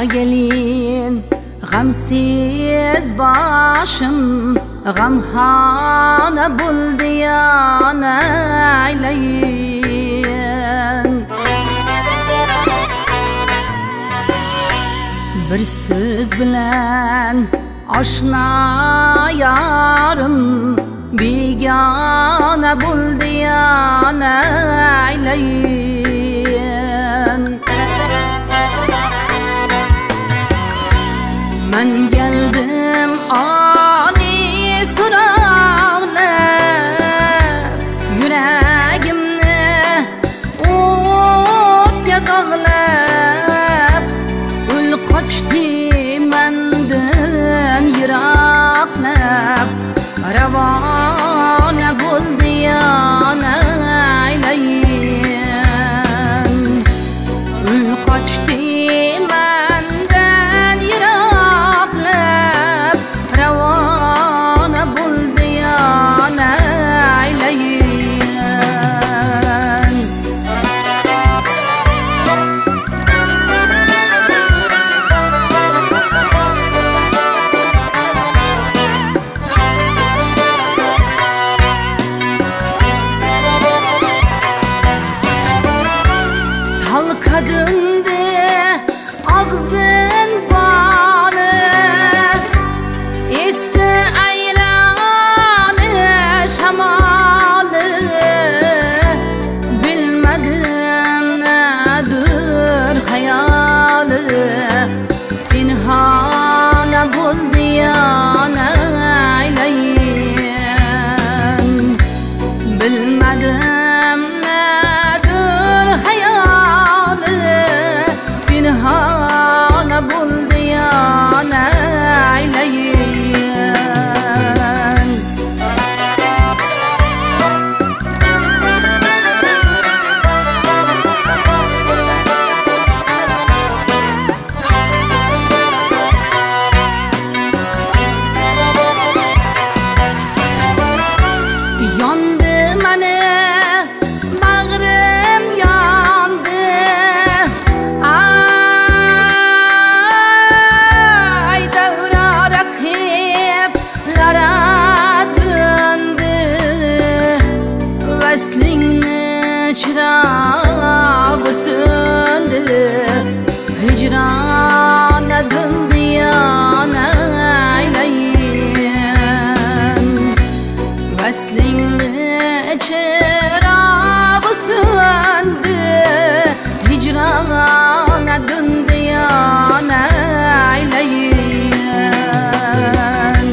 gelin g'amsiz boshim g'amxona bo'ldi yana aylayin bir so'z bilan oshna yarim begona bo'ldi yana aylayin men geldim ani so'roqlab yuragimni o'tga dog'lab ul qochdi mendan yiroqlab ravona bo'ldi yana aylayin ul qochdi mendan yiroqlab ravona bo'ldi yana aylayin talqa döndü ağzın balı esti aylanı şamalı bilmedim nedir hayalı pinhana buldu yana aylayin bilmedim nedir hayalı pinhana buldu yana aylayin yandı mene bağrım yandı ay davra rakiplara döndü veslingni çırağı söndü hicrana döndü yana aylayin veslingni çırağı söndü hicrana döndü yana aylayin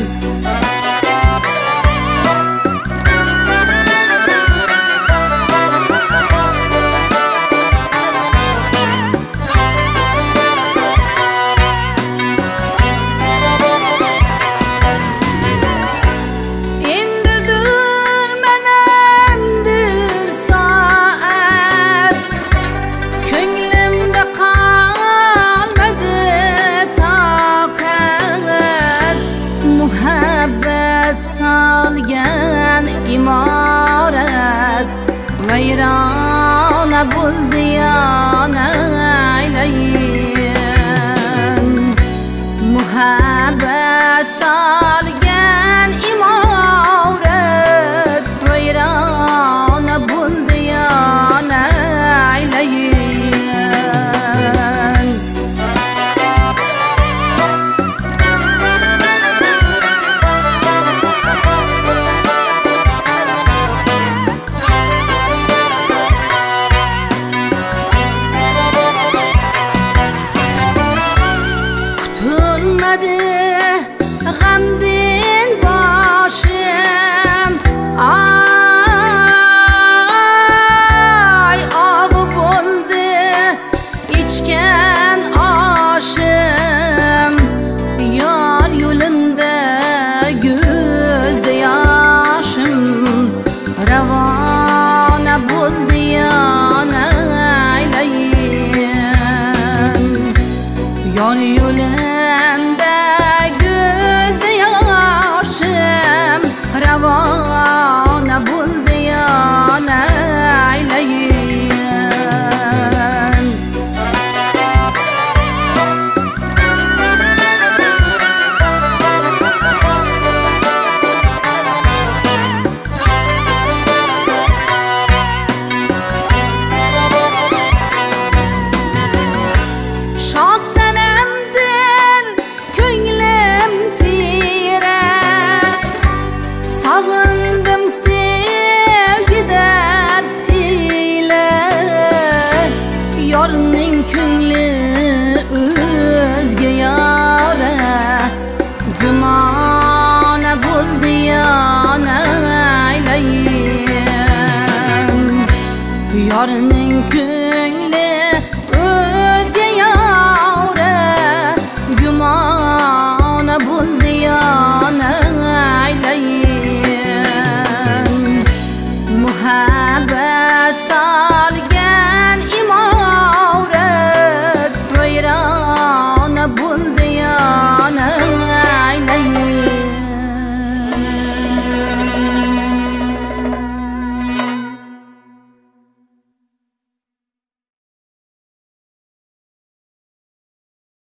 indidir menendir saat ko'nglimda qolmadi taqat muhabbat solgan imorat vayrona bo'ldi yana aylayin muhabbat solgan imorat vayrona bo'ldi yana aylayin tutulmadı g'amdin boshim ay og'i bo'ldi ichgan oshim yor yo'linda ko'zda yoshim ravona bo'ldi yana aylayin yor yo'linda ko'zda yoshim ravona bo'ldi yana aylayin Sog'indim sevgi dard ile, yorning ko'ngli o'zga yora, gumona bo'ldi yonaylayin. Yorning